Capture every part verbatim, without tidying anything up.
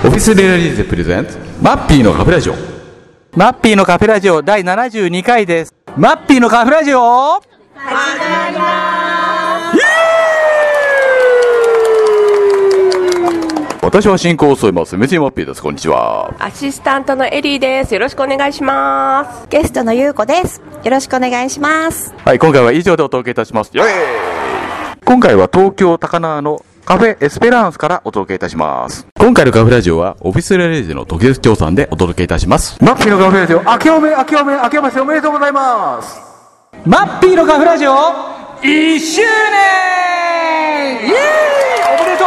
オフィスレアリーゼプレゼンツマッピーのカフェラジオ。 マッピーのカフェラジオだいななじゅうにかいです。マッピーのカフェラジオ始まります。 私は進行を務めますメジマッピーです。こんにちは。 アシスタントのエリーです。よろしくお願いします。 ゲストのゆうこです。よろしくお願いします。 はい、今回は以上でお届けいたします。イエーイ。今回は東京高輪のカフェエスペランスからお届けいたします。今回のカフェラジオはオフィスレアリーゼの特別協賛でお届けいたします。マッピーのカフェラジオ明けおめ明けおめ明けましておめでとうございます。 マッピーのカフェラジオいっしゅうねんイエーイおめでと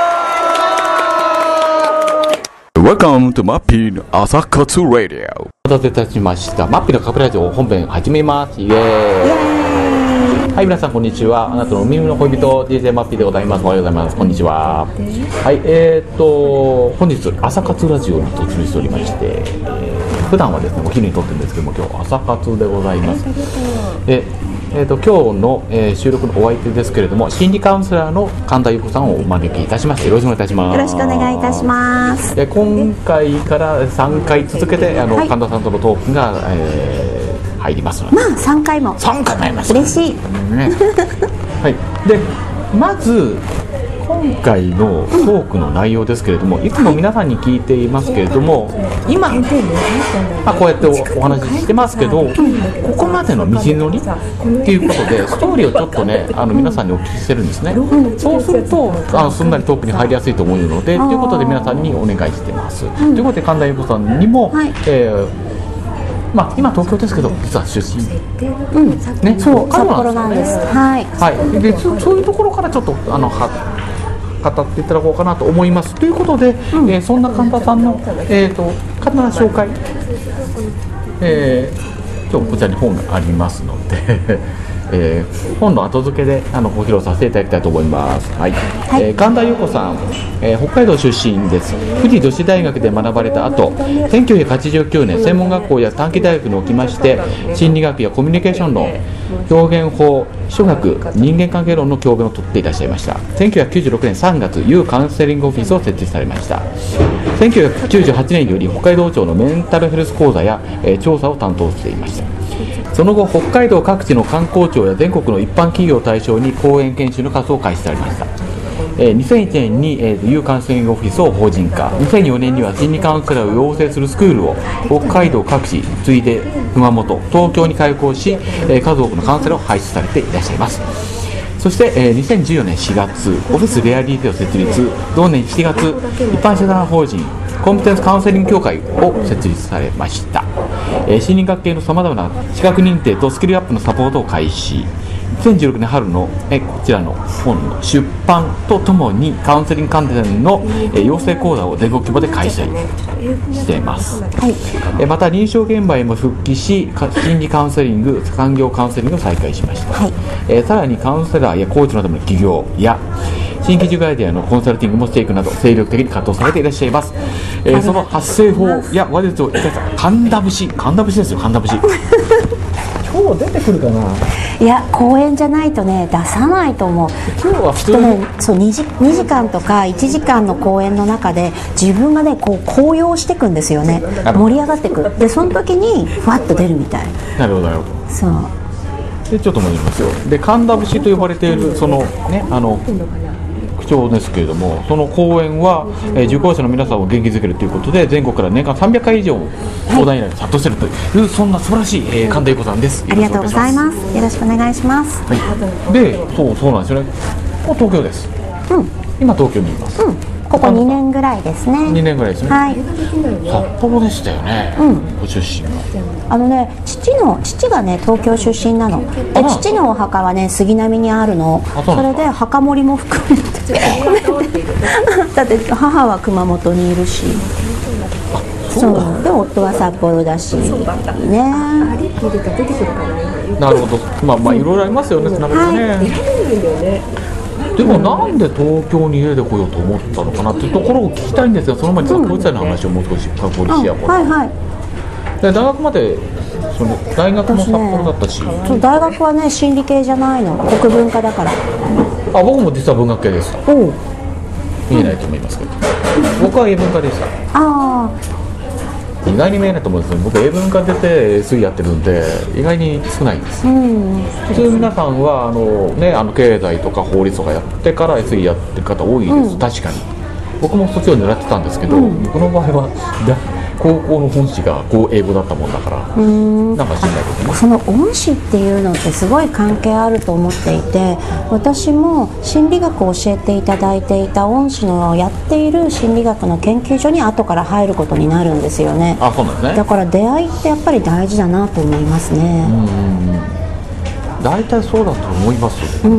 う。 Welcome to マッピーの朝活ラディオ。 お待たせいたしました。マッピーのカフェラジオ本編始めます。イエーイ。はい、皆さんこんにちは。あなたの耳の恋人 ディージェー マッピーでございます。おはようございます。こんにちは。はい、えー、っと本日朝活ラジオに突入しておりまして、えー、普段はですねお昼に撮ってるんですけども、今日朝活でございます。ええー、と今日の、えー、収録のお相手ですけれども、心理カウンセラーの神田由子さんをお招きいたしまして、よろしくお願いいたします。 よろしくお願いいたします。 えー、今回からさんかい続けてあの、はい、神田さんとのトークが、えー入りますので、 まあさんかいもさんかいもあります、 嬉しい、 ねはい、でまず今回のトークの内容ですけれども、いつも皆さんに聞いていますけれども、今、まあ、こうやって お, お話ししてますけど、ここまでの道のりっていうことでストーリーをちょっとねあの皆さんにお聞きしてるんですね。そうするとあのすんなりトークに入りやすいと思うので、ということで皆さんにお願いしてます。ということで神田由子さんにも、はい、えーまあ、今東京ですけど実は出身、 うんね、そう札幌なんです。はい、はい、 で そ, そういうところからちょっとあのは語っていただこうかなと思います。ということで、うんえー、そんな神田さんの、えー、と簡単な紹介、えー、今日こちらに本がありますのでえー、本の後付けであのご披露させていただきたいと思います。はいはいえー、神田由子さん、えー、北海道出身です。富士女子大学で学ばれた後、せんきゅうひゃくはちじゅうきゅうねん専門学校や短期大学におきまして心理学やコミュニケーション論、表現法、秘書学、人間関係論の教鞭をとっていらっしゃいました。せんきゅうひゃくきゅうじゅうろくねんさんがつ ユー カウンセリングオフィスを設置されました。せんきゅうひゃくきゅうじゅうはちねんより北海道庁のメンタルヘルス講座や、えー、調査を担当していました。その後北海道各地の観光庁や全国の一般企業を対象に講演研修の活動を開始されました。えー、にせんいちねんに、えー、ユー カウンセリングオフィスを法人化、にせんよねんには心理カウンセラーを養成するスクールを北海道各地、次いで熊本、東京に開校し、えー、数多くのカウンセラーを輩出されていらっしゃいます。そして、えー、にせんじゅうよねんしがつオフィスレアリーゼを設立、同年しちがつ一般社団法人コンピテンスカウンセリング協会を設立されました。えー、心理学系のさまざまな資格認定とスキルアップのサポートを開始。にせんじゅうろくねん春のえこちらの本の出版とともにカウンセリング関連のえ養成講座を全国規模で開催しています。はい、えまた臨床現場へも復帰し、心理カウンセリング、産業カウンセリングを再開しました。はい、えさらにカウンセラーやコーチのための企業や新規事業アイデアのコンサルティングもしていくなど精力的に活動されていらっしゃいます。えー、その発声法や話術を生かした神田節、神田節ですよ、神田節今日出てくるかな。 いや公演じゃないとね出さないと思う。 今日は普通に、 ね、そう 2, 時にじかんとかいちじかんの公演の中で自分がねこう高揚していくんですよね。盛り上がっていく。でその時にふわっと出るみたい。 なるほどなるほど。 そうでちょっと戻りますよ。で神田節と呼ばれているそのねあの口調ですけれども、その講演は、えー、受講者の皆さんを元気づけるということで全国から年間さんびゃっかい以上相談依頼が殺到しているという、はい、そんな素晴らしい、えー、神田由子さんです。 ありがとうございます。よろしくお願いします。 はい、でそうそうなんですよね。もう東京です。うん、今東京にいます。うん、 ここにねんぐらいですね。 にねんぐらいですね。 はい。 札幌でしたよね。うん、ご出身が。 あのね、父の父がね東京出身なの。で父のお墓はね杉並にあるの。それで墓守も含めてだって母は熊本にいるし。そうで夫は札幌だしね。 なるほど。まあまあいろいろありますよね。つながりね。はい、でもなんで東京に家で来ようと思ったのかなっていうところを聞きたいんですが、その前にこいつらの話をもう少し深掘りしやこう。 はいはい。 で大学までその大学も札幌だったし、ね、 そう大学はね心理系じゃないの、国文科だから。 あ僕も実は文学系です。お見えないと思いますけど、 僕は英文科でした。 あ意外に見えないと思うんですよ。僕英文科出て エスイー やってるんで意外に少ないんです。 あ、うん、 普通皆さんはあの、ね、あの経済とか法律とかやってから エスイー やってる方多いです、 うん、 確かに。僕もそっちを狙ってたんですけど、うん、僕の場合は高校の本誌が英語だったもんだから、うーん、なんか知んないけどね。 その恩師っていうのってすごい関係あると思っていて、私も心理学を教えていただいていた恩師のやっている心理学の研究所に後から入ることになるんですよね。 あ、そうなんですね。 だから出会いってやっぱり大事だなと思いますね。 うん、大体そうだと思います。うん、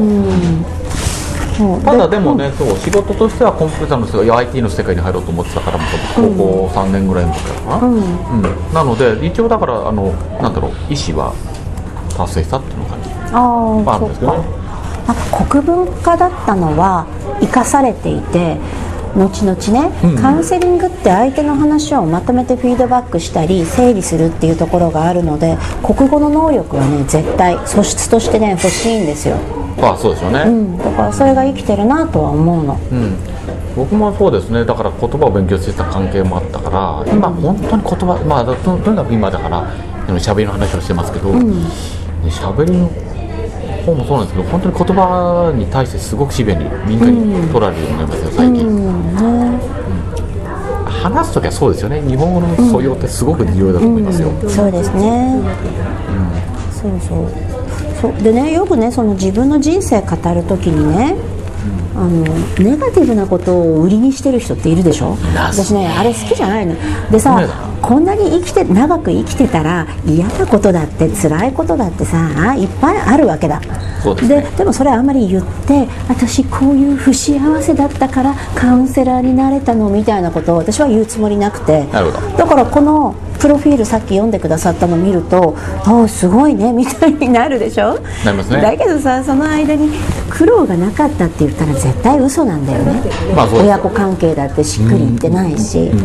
ただでもね、そう仕事としてはコンピューターの世界、アイティー の世界に入ろうと思ってたからも高校さんねんぐらいの時からかな、うんうん、なので一応だからあのなんだろう、意思は達成したっていうの感じああるんですけどね。 なんか国文科だったのは生かされていて、後々ね、うん、カウンセリングって相手の話をまとめてフィードバックしたり整理するっていうところがあるので、国語の能力はね絶対素質としてね欲しいんですよ。 ああ、そうですよね、 うん、だからそれが生きてるなとは思うの、 うん、僕もそうですね。だから言葉を勉強してた関係もあったから、今本当に言葉、まあ、と, とにかく今だから喋りの話をしてますけど、喋、うん、りの方もそうなんですけど、本当に言葉に対してすごくシビアに敏感に取られるようになりますよ最近、うんうんね、うん、話すときはそうですよね。日本語の素養ってすごく重要だと思いますよ、 うんうん、そうですね、うん、そうそうそうでね、よくねその自分の人生語るときにね、うん、あのネガティブなことを売りにしてる人っているでしょ。私ねあれ好きじゃないのでさ、こんなに生きて長く生きてたら嫌なことだって辛いことだってさいっぱいあるわけだ。 そうですね、 で, でもそれあんまり言って私こういう不幸せだったからカウンセラーになれたのみたいなことを私は言うつもりなくて、 なるほど。 だからこのプロフィールさっき読んでくださったのを見ると、ああすごいねみたいになるでしょ。 なりますね。 だけどさ、その間に苦労がなかったって言ったら絶対嘘なんだよね、まあ、親子関係だってしっくりいってないし、うん、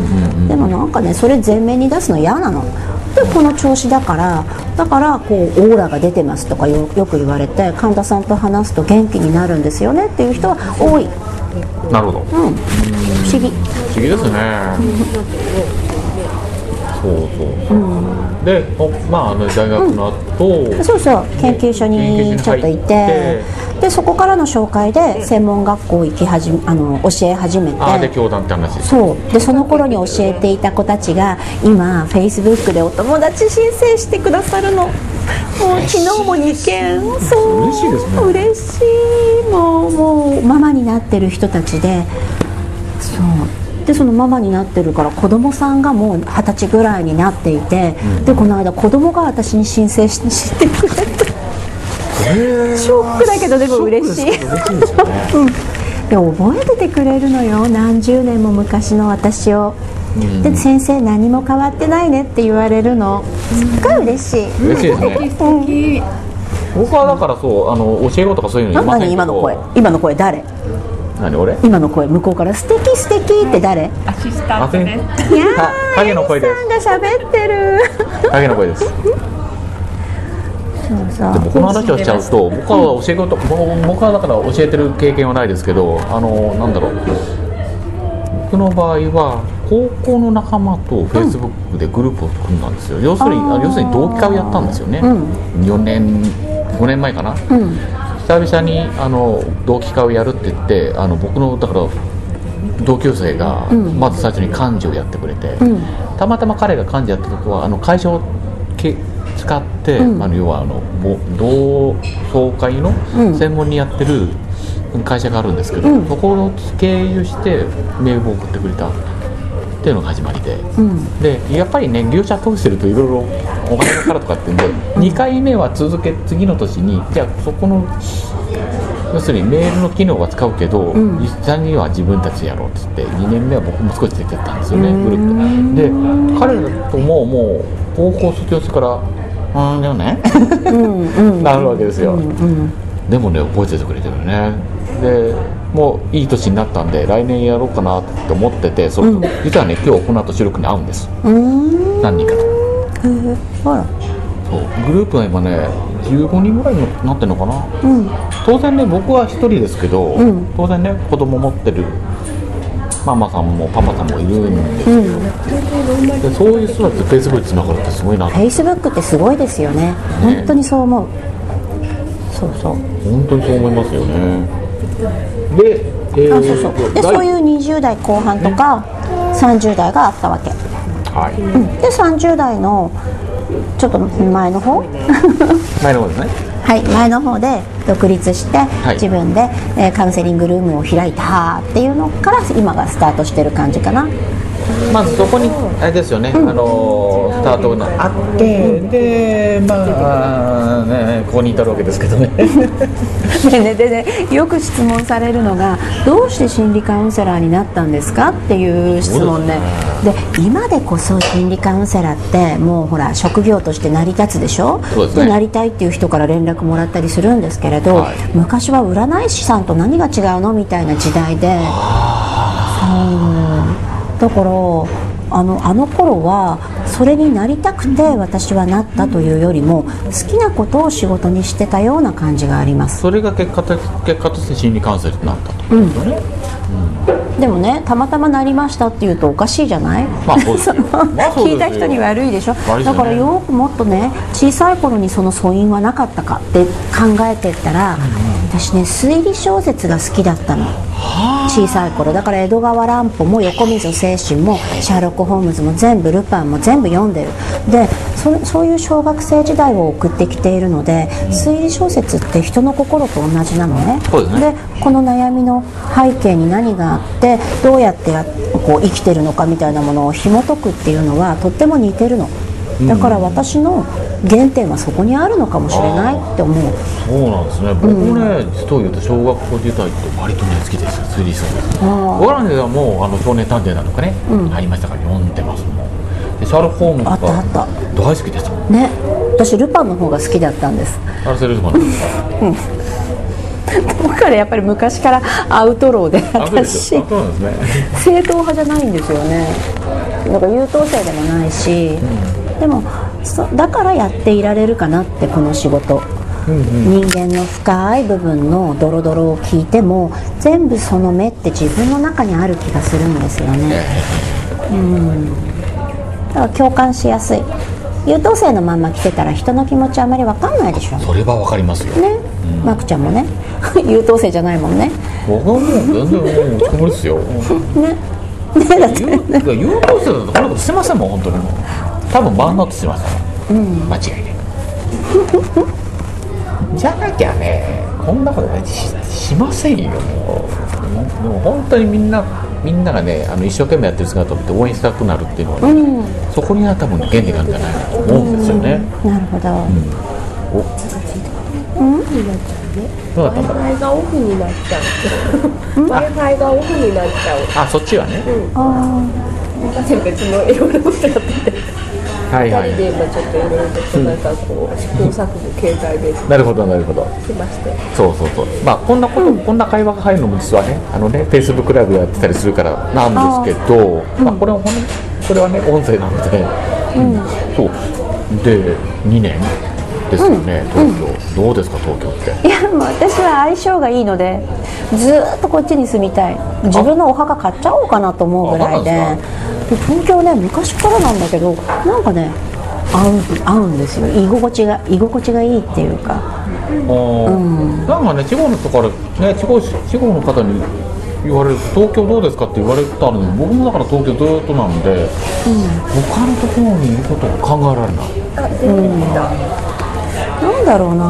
でもなんかねそれ前面に出すの嫌なので、この調子だからだからこうオーラが出てますとか よ, よく言われて、神田さんと話すと元気になるんですよねっていう人は多い。 なるほど、うん、 不思議不思議ですね。そうそう、うん、で、まあ、あの大学の後、 うん、そうそう研究所にちょっといて、でそこからの紹介で専門学校行き始めあの教え始めて、 あで教団って話。 そうでその頃に教えていた子たちが今フェイスブックでお友達申請してくださるの。もう昨日もにけん。そう嬉しいですね。 嬉しい。もうもうママになってる人たちで、そうでそのママになってるから子供さんがもう二十歳ぐらいになっていて、うん、でこの間子供が私に申請ししてくれた。ショックだけどでも嬉しい。嬉しいですよね。うん、で覚えててくれるのよ、何十年も昔の私を。うん、で先生何も変わってないねって言われるのすっごい嬉しい。 嬉しいですね。うん、僕はだからそうあの教え子とかそういうの言いませんけど。 何今の声今の声誰？ 何俺？ 今の声向こうから素敵素敵って誰？ アシスタントです。 いやー影の声です。 さんが喋ってる。 影の声です。 そうそうでもこの話をしちゃうと、僕は教え子と、僕はだから教えてる経験はないですけど、あのなんだろう、僕の場合は高校の仲間とフェイスブックでグループを組んだんですよ。要するに要するに同期会をやったんですよね。うん、よねんごねんまえかな。うん、久々にあの同期会をやるって言って、あの僕のだから同級生がまず最初に幹事をやってくれて、うん、たまたま彼が幹事やった時はあの会社をけ使って、うん、あの要はあの同窓会の専門にやってる会社があるんですけど、うん、そこを経由してメールを送ってくれたっていうのが始まりで、うん、でやっぱりね業者通してるといろいろお金がかかるとかってんで、うん、にかいめは続け次の年にじゃあそこの要するにメールの機能は使うけど、うん、実際には自分たちでやろうって言ってにねんめは僕も少し出てったんですよね、グループで。で彼らとももう高校卒業してからうんだよねなるわけですよ、うんうん、でもね覚えててくれてるね。でもういい年になったんで来年やろうかなって思ってて、それ、うん、実はね今日この後収録に会うんです。うん何人かと。へえあらそうグループが今ねじゅうごにんぐらいになってるのかな、うん、当然ね僕は一人ですけど、うん、当然ね子供持ってるママさんもパパさんもいるんですよ、うん、でそういう人たちとフェイスブックつながるってすごいな。 フェイスブックってすごいですよね、ね、本当にそう思う。そうそう本当にそう思いますよね。で、えー、 あそうそうでそういうにじゅう代後半とか、ね、さんじゅう代があったわけ、 はい、 うん、でさんじゅう代のちょっと前の方前の方ですね。 はい、前の方で独立して、はい、自分で、えー、カウンセリングルームを開いたっていうのから今がスタートしてる感じかな。 まずそこにあれですよね、うん、あのスタートがあって、でまあねここに至るわけですけどねでねでねよく質問されるのが、どうして心理カウンセラーになったんですかっていう質問ね。で今でこそ心理カウンセラーってもうほら職業として成り立つでしょ。 そうですね。 でなりたいっていう人から連絡もらったりするんですけれど、はい、昔は占い師さんと何が違うのみたいな時代で、だからあの、あの頃はそれになりたくて私はなったというよりも好きなことを仕事にしてたような感じがあります。 それが結果と、結果として心理カウンセラーになったと、うんうんでもね、たまたまなりましたっていうとおかしいじゃない、まあそうですよまあそうですよ聞いた人に悪いでしょ。だからよくもっとね、小さい頃にその素因はなかったかって考えていったら、うん、私ね推理小説が好きだったの、小さい頃だから。江戸川乱歩も横溝正史もシャーロック・ホームズも全部ルパンも全部読んでる。で そ, そういう小学生時代を送ってきているので、うん、推理小説って人の心と同じなのね。 そうですね。 でこの悩みの背景に何があってどうやってやこう生きてるのかみたいなものを紐解くっていうのはとっても似てるの。だから私の原点はそこにあるのかもしれないって思う。 そうなんですね。僕もね、うん、実を言うと小学校時代って割とね好きですよ、推理小説。僕らではもうあの少年探偵だとかね、うん、ありましたから読んでますもん。でシャーロック・ホームズがあったあった大好きですもんね。私ルパンの方が好きだったんです。 アルセル・ルパンですか。うんだからやっぱり昔からアウトローで、私、ね、正統派じゃないんですよね。だから優等生でもないし、うん、でもだからやっていられるかなって、この仕事、うんうん、人間の深い部分のドロドロを聞いても全部その目って自分の中にある気がするんですよね、うん、だから共感しやすい。優等生のまんま来てたら人の気持ちあまり分かんないでしょ。 それは分かりますよね、うん、マクちゃんもね優等生じゃないもんね。 僕はもう全然もうつもりですよねねだって優, 優等生だとこんなことしてませんもん本当に。もう多分バーンアウトしてますから、うん、間違いないじゃなきゃねこんなこと、ね、し, しませんよ。もうでも本当にみんなみんながねあの一生懸命やってる姿を見て応援したくなるっていうのはね、うん、そこには多分原点があるんじゃないかと思うんですよね、 うん、なるほど、うん、おうんになっちゃうね。Wi-Fi がオフになっちゃうWi-Fi がオフになっちゃう。 あ、そっちはね、 うん、あ私別のいろいろことやっててはいはい、 ふたりで今ちょっといろいろとなんかこう試行錯誤経済でなるほどなるほどしまして、 そうそうそう、まあこんなこと、うん、こんな会話が入るのも実はねあのね Facebook ライブやってたりするからなんですけど、あ、まあ、これはほんこれはね音声なので、うん、そうでにねんですよね、うん、東京、うん、どうですか東京って。 いやもう私は相性がいいのでずっとこっちに住みたい。自分のお墓買っちゃおうかなと思うぐらい で, で東京ね昔からなんだけどなんかね合 う, 合うんですよ。居心地が居心地がいいっていうか、 あ、うん、なんかね地方のところね地方地方の方に言われる東京どうですかって言われたのに、僕もだから東京ずっとなんで、うん、他のところにいることが考えられない。 あ、全然見た、 うん、なんだろうな。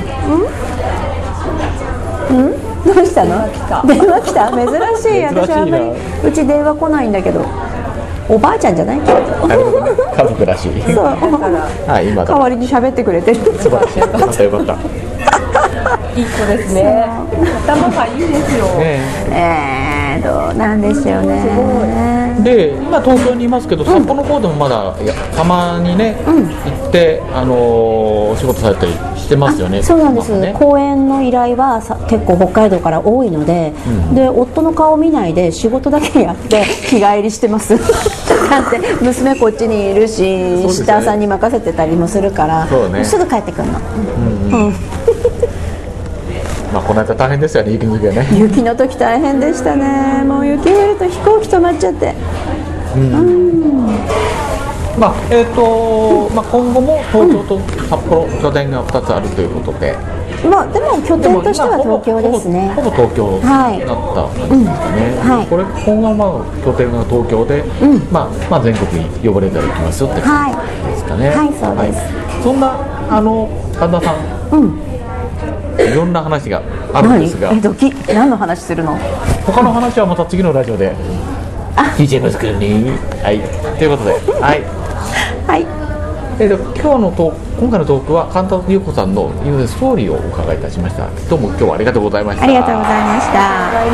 うん？ん？どうしたの？電話来た？珍しい。私はあんまりうち電話来ないんだけど。おばあちゃんじゃない？きっと。 家族らしい。 そう。はい、今代わりに喋ってくれてる。 素晴らしい。よかったよかった。 いい子ですね。頭がいいですよ。 ね、えー、どうなんでしょうね。 で、今東京にいますけど、札幌の方でもまだいやたまにね、うん、行ってあのー、お仕事されたりしてますよね。 そうなんです。ね、講演の依頼はさ結構北海道から多いので、うん、で夫の顔見ないで仕事だけやって日帰りしてます。だって娘こっちにいるし、ね、シッターさんに任せてたりもするから、ね、すぐ帰ってくるの。うんうんうんまあこの間大変ですよね、雪の時はね。 雪の時大変でしたね。もう雪降ると飛行機止まっちゃって、うん、うんまあえーとまあ、今後も東京と札幌拠点がふたつあるということで、 まあ、でも拠点としては東京ですね。 ほぼ東京になった感じですかね、はい、うんはい、これ今後はまあ拠点が東京で、うんまあまあ、全国に呼ばれたら行きますよって感じですかね。 はい、はい、そうです、 はい、そんなあの神田さん、うん、いろんな話があるんですが、 何えドキ何の話するの？ 他の話はまた次のラジオで聞いちゃいますけどね。はい、ということで、はいはい、えー、と今日のト今回のトークは神田優子さんのいろいろストーリーをお伺いいたしました。どうも今日はありがとうございました。 ありがとうございました。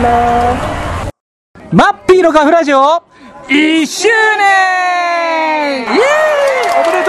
マッピーのカフェラジオいっしゅうねん、イエーイ、おめでとう。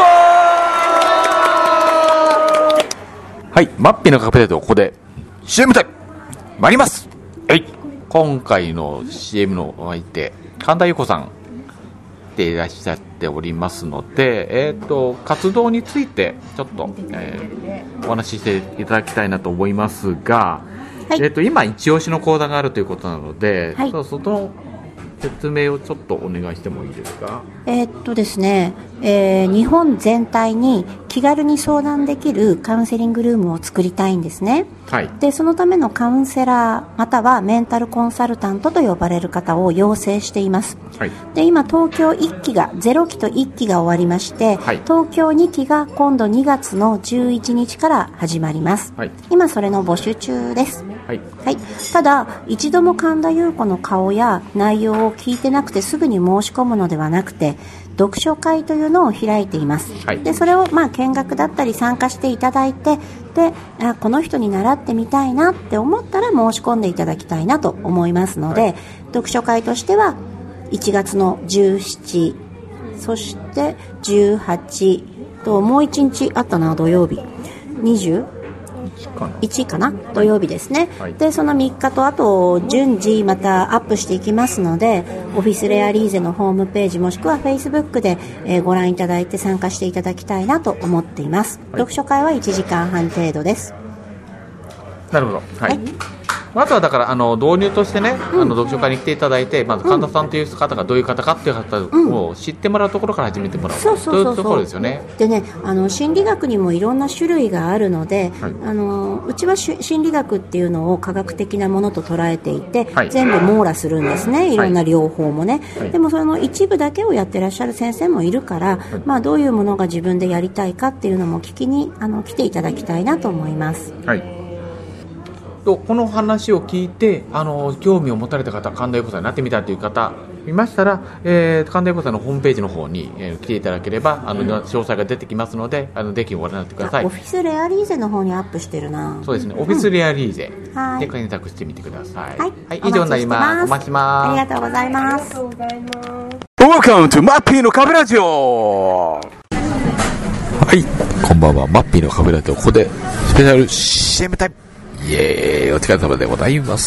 はい、マッピーのカフェラジオ、ここで シーエム タイム参ります。はい、今回の シーエム のお相手神田優子さんでいらっしゃっておりますので、えー、と活動についてちょっと、えー、お話ししていただきたいなと思いますが、はい、えー、と今一押しの講座があるということなので、はい、その説明をちょっとお願いしてもいいですか？ えー、っとですね、えー、日本全体に気軽に相談できるカウンセリングルームを作りたいんですね。はい、でそのためのカウンセラーまたはメンタルコンサルタントと呼ばれる方を養成しています。はい、で今東京いっきがゼロきといっきが終わりまして、はい、東京にきが今度にがつのじゅういちにちから始まります。はい、今それの募集中です。はいはい、ただ一度も神田優子の顔や内容を聞いてなくてすぐに申し込むのではなくて、読書会というのを開いています。はい、でそれをまあ見学だったり参加していただいて、であこの人に習ってみたいなって思ったら申し込んでいただきたいなと思いますので、はい、読書会としてはいちがつのじゅうしち、そしてじゅうはちともういちにちあったな、土曜日にじゅういちかな、土曜日ですね。はい、でそのみっかとあと順次またアップしていきますので、オフィスレアリーゼのホームページもしくはフェイスブックで、えー、ご覧いただいて参加していただきたいなと思っています。はい、読書会はいちじかんはん程度です。 なるほど、はい、はい、まずはだからあの導入としてね、うん、あの読書会に来ていただいて、まず神田さんという方がどういう方かっていう方を知ってもらうところから始めてもらう、うん、そうそうそうそう、というところですよね。 でね、あの心理学にもいろんな種類があるので、はい、あのうちは心理学っていうのを科学的なものと捉えていて、はい、全部網羅するんですね、いろんな療法もね。はい、でもその一部だけをやってらっしゃる先生もいるから、はい、まあ、どういうものが自分でやりたいかっていうのも聞きにあの来ていただきたいなと思います。はい、 この話を聞いてあの興味を持たれた方、神田優子さんになってみたいという方いましたら、えー、神田優子さんのホームページの方に、えー、来ていただければあの、うん、詳細が出てきますので、あのぜひご覧になってください。 オフィスレアリーゼの方にアップしてるな。 そうですね、オフィスレアリーゼで検索してみてください。はい、はい、以上になります。お待ちします。 ありがとうございます。 Welcome to マッピーのカフェラジオ。はい、こんばんは、マッピーのカフェラジオ、ここでスペシャル シーエム タイム、イエーイ、お疲れ様でございます。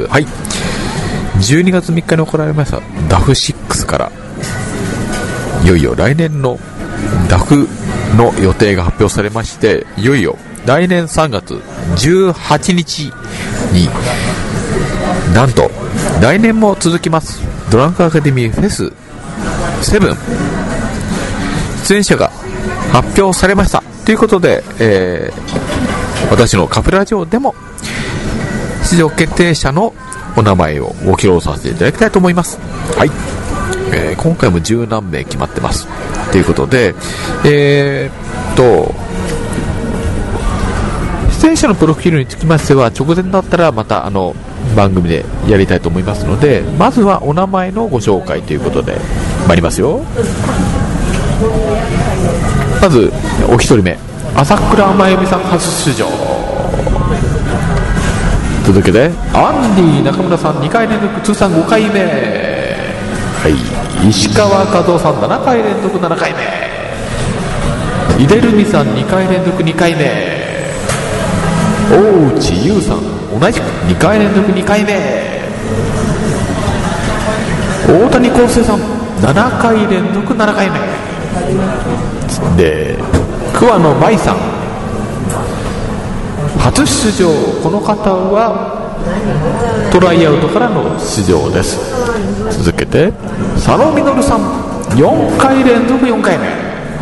はい、じゅうにがつみっかに行われました ダフシックス からいよいよ来年の ダフ の予定が発表されまして、いよいよ来年さんがつじゅうはちにちになんと来年も続きますドランクアカデミーフェスセブン出演者が発表されましたということで、えー、私のカフェラジオでも出場決定者のお名前をご披露させていただきたいと思います。はい、えー、今回も十何名決まってますということで、えー、っと出演者のプロフィールにつきましては直前だったらまたあの番組でやりたいと思いますので、まずはお名前のご紹介ということで参りますよ。まずお一人目、朝倉真由美さん初出場。続けてアンディ中村さんにかい連続通算ごかいめ、はい、石川和夫さんななかい連続ななかいめ、井出留美さんにかい連続にかいめ、大内優さん同じくにかい連続にかいめ、大谷康生さんななかい連続ななかいめで、桑野舞さん初出場、この方はトライアウトからの出場です。続けて佐野実さん、よんかい連続よんかいめ。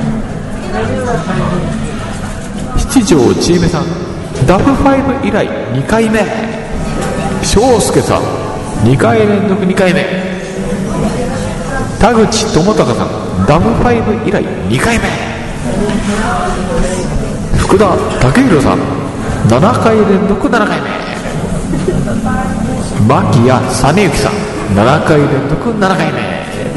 七条ちえめさん、ダブファイブ以来にかいめ。翔介さん、にかい連続にかいめ。田口智隆さん、ダブファイブ以来にかいめ。福田武宏さん、ななかい連続ななかいめ。牧谷実之さん、ななかい連続ななかいめ。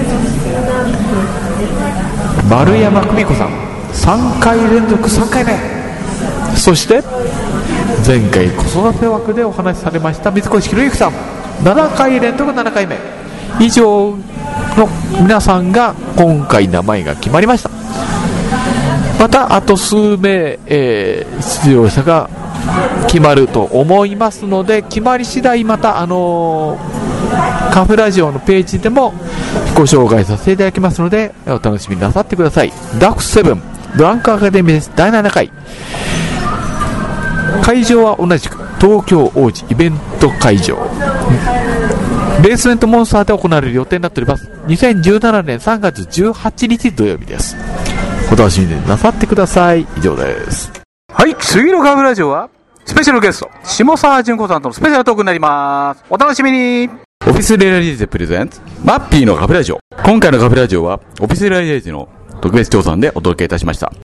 丸山久美子さん、さんかい連続さんかいめ。そして前回子育て枠でお話しされました水越博之さん、ななかい連続ななかいめ。以上の皆さんが今回名前が決まりました。またあと数名、えー、出場者が決まると思いますので、決まり次第またあのー、カフェラジオのページでもご紹介させていただきますので、お楽しみなさってください。ダックセブンドランクアカデミーですだいななかい、会場は同じく東京王子イベント会場、ベースメントモンスターで行われる予定になっております。にせんじゅうななねんさんがつじゅうはちにち土曜日です。お楽しみになさってください。以上です。 はい、次のカフェラジオはスペシャルゲスト下沢純子さんとのスペシャルトークになります。お楽しみに。オフィスレアリーゼプレゼンツマッピーのカフェラジオ。今回のカフェラジオはオフィスレアリーゼの特別調査でお届けいたしました。